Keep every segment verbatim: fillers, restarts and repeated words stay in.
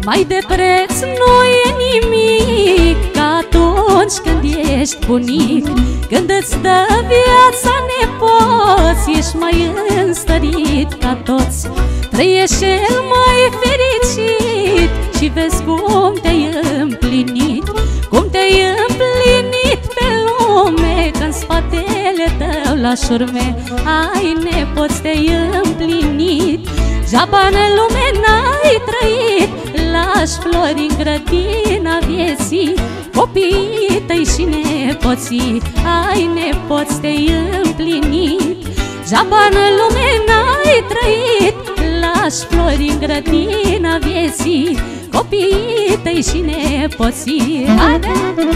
Mai de preț nu e nimic ca atunci când ești bunic, când îți dă viața nepoți, ești mai înstărit ca toți. Trăiești cel mai fericit și vezi cum te-ai împlinit, cum te-ai împlinit pe lume, că în spatele tău la șurme ai nepoți, te-ai împlinit. Degeaba în lume n-ai trăit, lași flori în grădina vieții, copiii tăi și nepoții, ai nepoți, te-ai împlinit. Degeaba în lume n-ai trăit, lași flori în grădina vieții, copiii tăi și nepoții. Haide!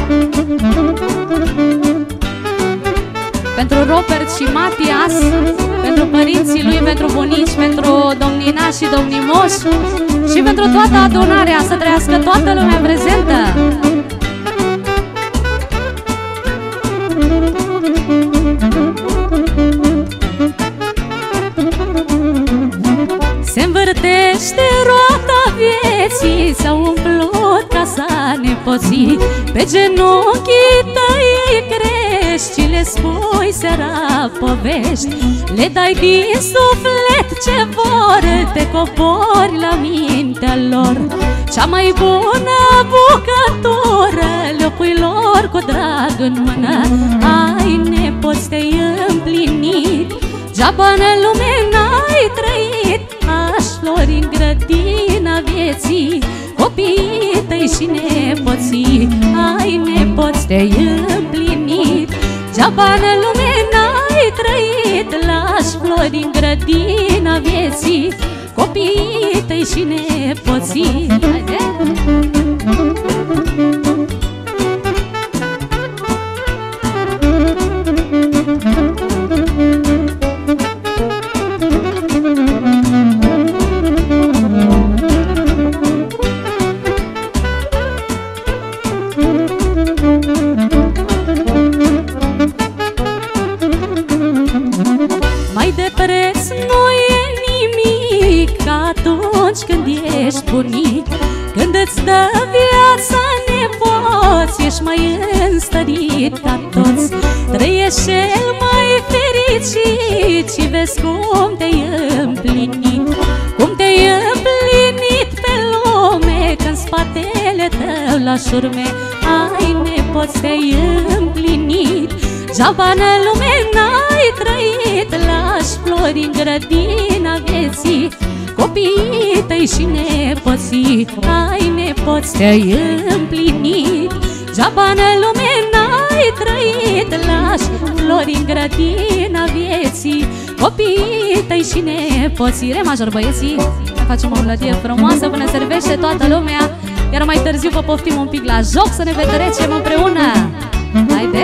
Pentru Robert și Matias, pentru părinții lui, pentru bunici, pentru domnina și domnimoși și pentru toată adunarea, să trăiască toată lumea prezentă. Se învârtește roata vieții, s-a umplut casa nepoții, pe genunchii tăi crești și le spui seara povești, le dai din suflet ce vor, te cobori la mintea lor. Cea mai bună bucătură le-o pui lor cu drag în mână, ai nepoți, te-ai împlinit. Degeaba în lume n-ai trăit, aș flori în grădina vieții, copiii tăi și nepoții, ai nepoți, te-ai împlinit. Degeaba în lume n-ai trăit, lași flori în grădina vieții, copiii tăi și nepoții. Haide! Mai de preț nu e nimic ca atunci când ești bunic, când îți dă viața nepoți, ești mai înstărit ca toți. Trăiești cel mai fericit și vezi cum te-ai împlinit, cum te-ai împlinit pe lume, că în spatele tău la șurme ai nepoți, te-ai împlinit. Degeaba în lume n-ai trăit, lași flori în grădina vieții, copiii tăi și nepoții, ai nepoți, te-ai împlinit. Degeaba în lume n-ai trăit, lași flori în grădina vieții, copiii tăi și nepoții. Re major, băieții, facem o melodie frumoasă până servește toată lumea, iar mai târziu vă poftim un pic la joc să ne petrecem împreună. Haide!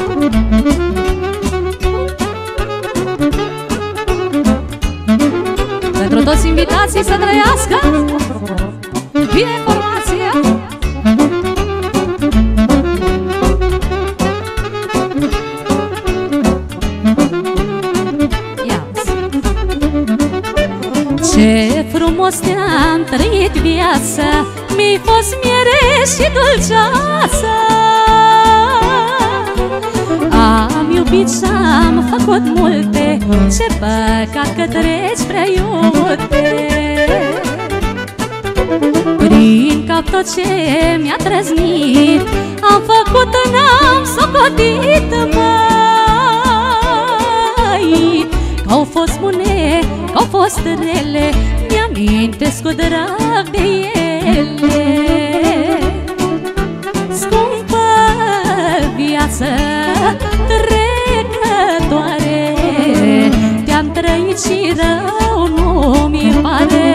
Pentru toți invitații să trăiască bine informația. Ce frumos te-am trăit viața, mi-ai fost miere și dulceață. Am iubit și-am făcut multe, ce păcat că treci prea iute. Prin cap tot ce mi-a trăznit, am făcut, n-am socotit, măi. Că-au fost bune, că-au fost rele, mi-amintesc cu drag de ele. Scumpă viață trecătoare, te-am trăit și rău nu mi pare.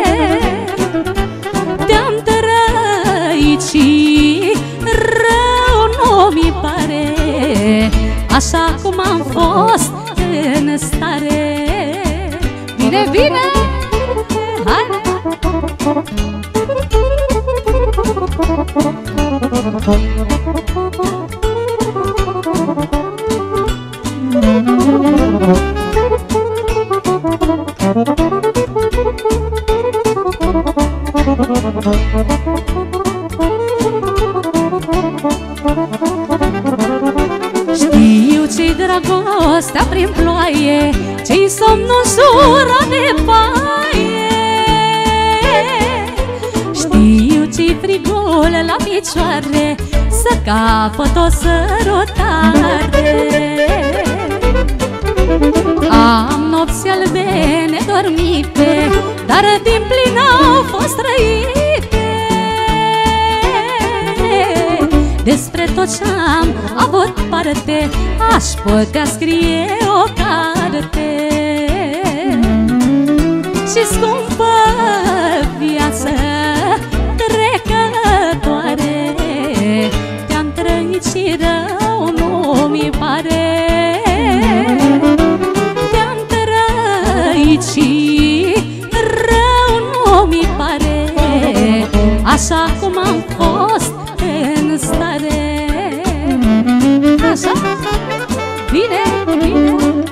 Te-am trăit și rău nu mi pare, așa cum am fost în stare. Bine, bine! Hai! Thank you. Știu ce-i dragostea prin ploaie, ce-i somnul zura de paie. Știu ce-i frigul la picioare, să capăt o sărutare. Am nopți albe nedormite, dar din plin au fost trăite. Despre tot ce-am avut parte, aș putea scrie o carte. Și scumpă viață trecătoare, te-am trăit și rău nu mi pare. Te-am trăit și rău nu mi pare, așa cum am fost în stare. Așa? Bine, bine.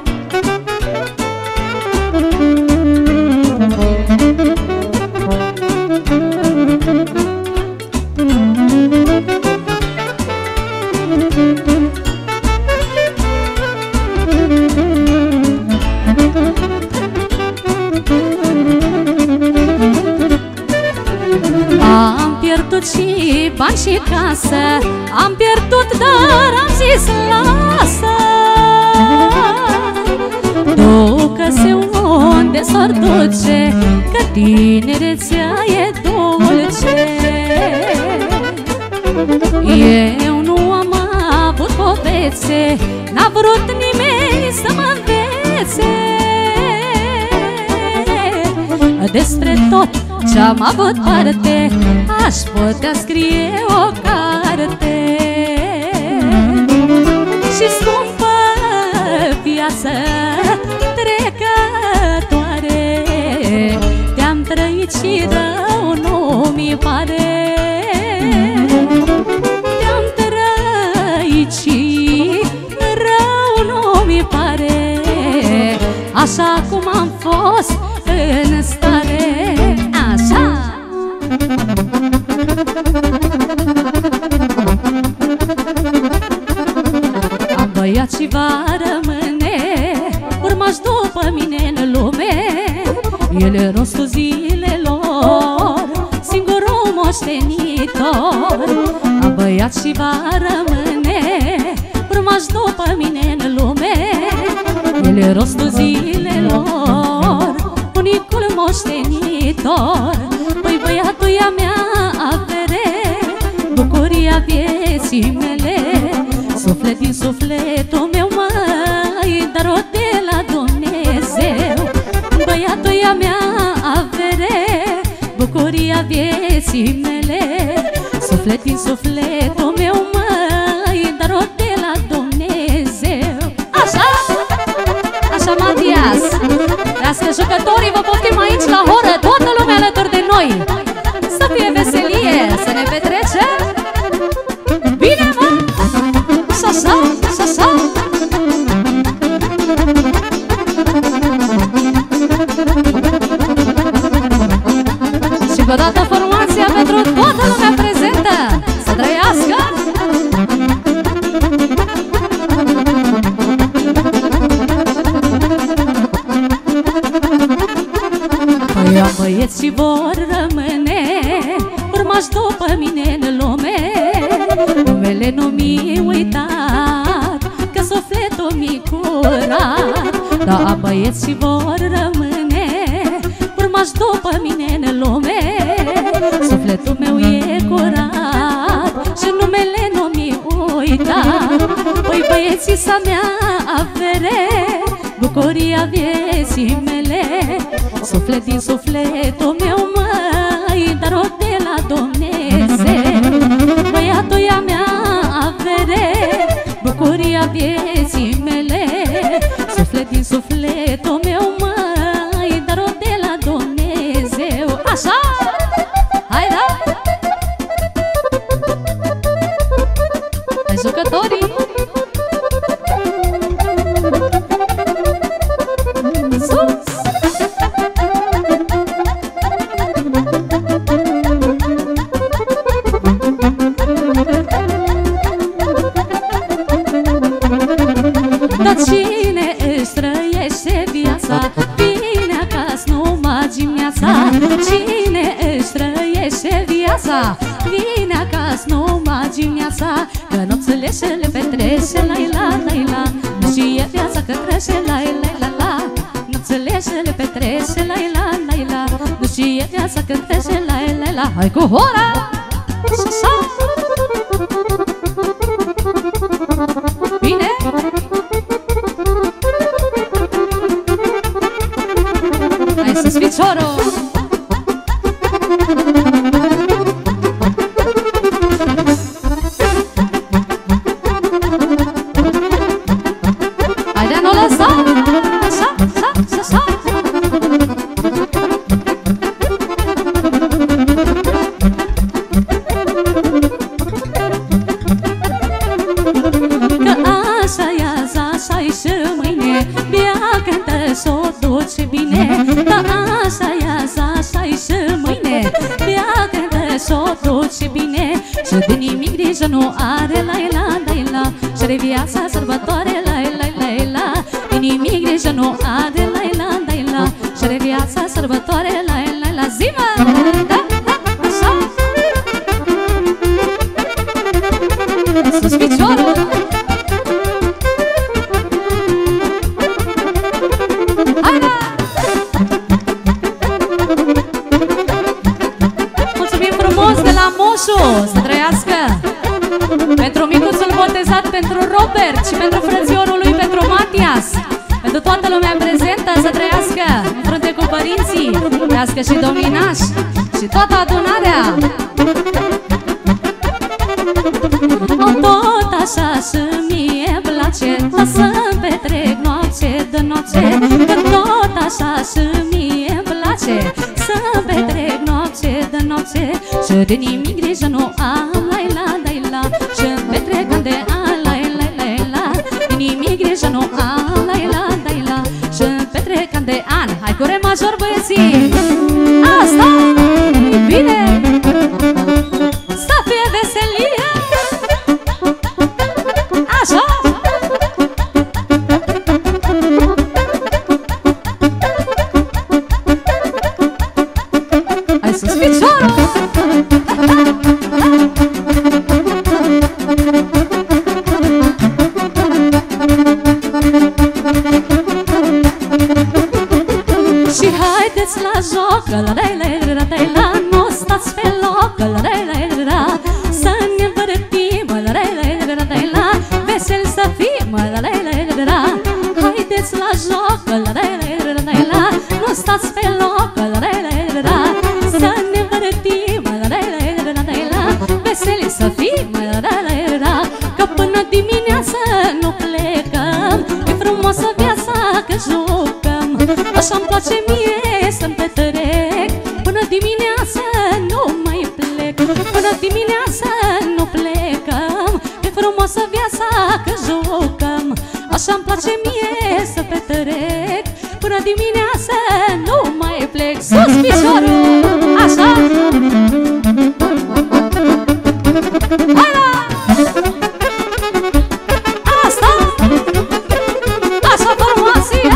Am pierdut și bani și casă, am pierdut, dar am zis lasă. Ducă-se unde s-or duce, că tinerețea e dulce. Eu nu am avut povețe, n-a vrut nimeni să mă învețe. Despre tot ce-am avut parte, aș putea scrie o carte. Și scumpă viață trecătoare, te-am trăit și rău nu mi pare. Te-am trăit și rău nu mi pare, așa cum am fost în stare. Așa! Am băiat și va rămâne urmaș după mine în lume. El e rostul zilelor, singurul moștenitor. Am băiat și va rămâne urmaș după mine în lume. El e rostul zilelor, unicul moștenitor. Păi băiatul e a mea avere, bucuria vieții mele. Suflet din sufletul meu, măi, dar-o de la Dumnezeu. Băiatul e a mea avere, bucuria vieții mele. Suflet din sufletul meu, măi, dar-o de la Dumnezeu. Așa? Așa, Matias. Trească jucătorii, vă poftim aici la horă, toată lumea alături de noi. Să fie veselie, să ne petrecem. Bine, mă! Și-așa, și-așa. Și cu o dată formația pentru toată lumea prezentă. Să trăiască! Păi am băieți și vor rămâne urmași după mine în lume. Numele nu mi-i uitat, că sufletul mi-i curat. Da, am băieți și vor rămâne urmași după mine în lume. Sufletul meu e curat și numele nu mi-i uitat. Păi băieții s-a mea avere, bucuria vieții mele. Suflet din sufletul meu, măi, dar-o de la Dumnezeu. Băiatul e a mea avere, bucuria vieții mele. Suflet din sufletul meu, măi, dar-o de la Dumnezeu. Așa! Hai, da! Hai, jucătorii! viața. Vine acasă numai dimineața, că nopțile și le petrece, la-i-la, la-i-la. Și e viața că trece, la-i-la-la-la. Nopțile și le petrece, la-i-la, la-i-la. Și e viața că trece, la-i-la-la. Hai cu hora! Și-așa! Bine? Hai sus piciorul! Haide, nu lăsa! Așa, așa, așa! S-o duce bine, da așa-i azi, așa-i și mâine. Bea cântă s-o duce bine, și de nimic grijă nu are, la-i-la, la-i-la. Și de viața sărbătoare, la-i-la, la-i-la. De nimic grijă nu are, la-i-la, la-i-la. Și de viața sărbătoare, la-i-la, la zi-mă! Da, da, așa! Sus piciorul! Să trăiască! Pentru micuțul botezat, pentru Robert și pentru frățiorul lui, pentru Matias. Pentru toată lumea prezentă, să trăiască în frunte cu părinții, trăiască și domninaș și toată adunarea. O, tot așa și mie place, să-mi petrec noapte de noapte. Că tot așa și mie place, să-mi petrec noapte de noapte. Și de nimic grijă nu am, la-i-la, la-i-la. Și-mi petrec când de an, la-i-la, la-i-la. De nimic grijă nu am, la-i-la, la-i-la. Și-mi petrec când de an. Hai cu re major, băieții! Asta e bine! Să fie veselie! Așa! Hai sus piciorul! Și haideți la joc, la-la-la-la-la-la. Nu stați pe loc, la-la-la-la-la. Să ne împărătim, la-la-la-la-la-la. Veseli să fim, la-la-la-la-la. Haideți la joc, la-la-la-la-la-la. Nu stați pe loc, la-la-la-la-la. Să ne împărătim, la-la-la-la-la-la. Veseli să fim, la-la-la-la-la. Că până dimineață nu plecăm. E frumoasă viața că jucăm. Așa-mi place mie să-mi petrec. Până dimineață nu mai plec. Până dimineață nu plecăm. E frumoasă viața că jucăm. Așa-mi place mie să petrec. Până dimineață nu mai plec. Sus piciorul! Așa! Hai la! Asta! Așa formația!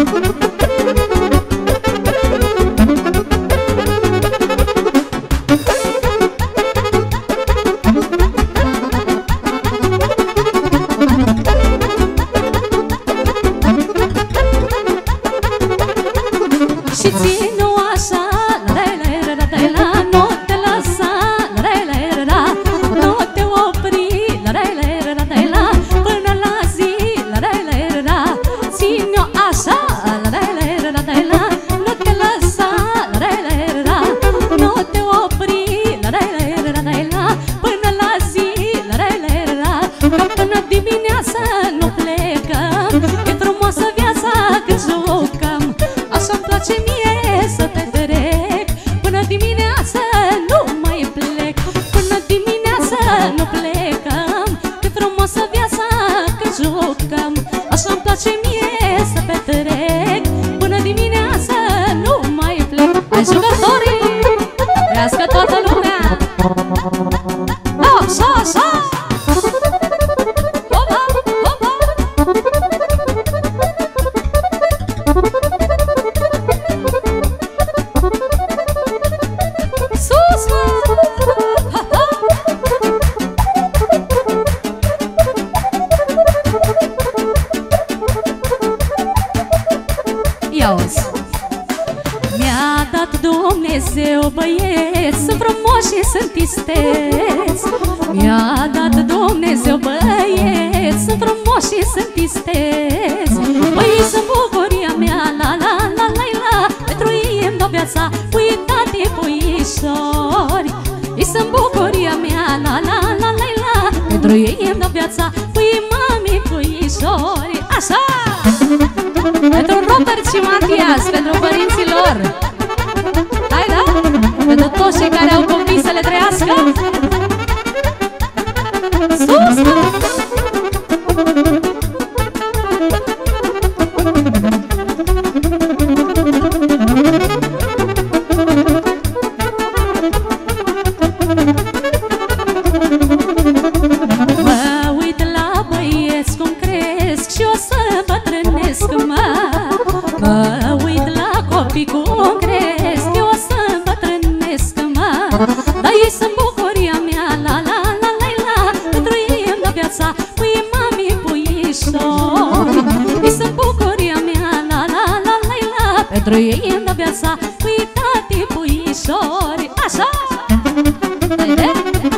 Și ținu așa, la-la-la-la-la, nu te lăsa, la-la-la-la-la, nu te opri, la-la-la-la-la, până la zi, la-la-la-la-la. Ținu așa, la-la-la-la-la, nu te lăsa, la-la-la-la-la, nu te opri, la-la-la-la-la, până la zi, la-la-la-la-la. Că până dimineața nu plecăm. E frumoasă viața când jucăm. Așa-mi place mie să petrec. Până dimineață nu mai plec. Până dimineață nu plecăm. E frumoasă viața când jucăm. Așa-mi place mie să petrec. Până dimineață nu mai plec. Hai jucătorii! Trească toată lumea! Așa, așa! Hopa, hopa! Sus, mă! frumoși, sunt isteți. Mi-a dat Dumnezeu băieți, sunt frumoși, sunt isteți. Păi sunt bucuria mea, la la la la la, pentru ei îmi dau viața, pui tati, puișori. Ei sunt bucuria mea, la la la la la, pentru ei îmi dau viața, pui mami, puișori. Așa! Pentru Robert și Matias, pentru părinții lor. Hai, da? Pentru toți cei care au copii să le trăiască. Sus, mă! Mă uit la băieți cum cresc și o să bătrânesc, mă. Mă uit la copii cum cresc, eu o să bătrânesc, mă. Dar ei sunt bucuria mea, la la la la la, pentru ei îmi dau viața, pui mami, puișori. Ei sunt bucuria mea, la la la la la, pentru ei îmi dau viața, pui tati, puișori. Așa! Vede?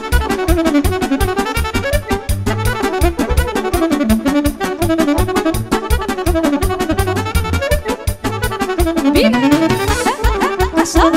Bine! Așa!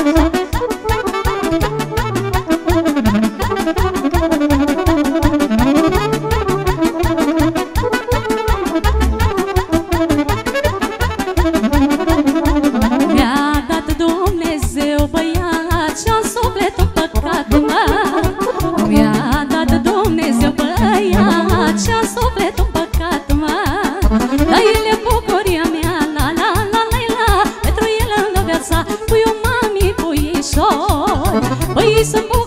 Mi-a dat Dumnezeu băiat și-am suflet împăcat, mă. Mi-a dat Dumnezeu băiat și-am suflet împăcat, mă. Dar el e bucuria mea, la la la la la, pentru el îmi dau viața, pui o mami, puișori. Păi sunt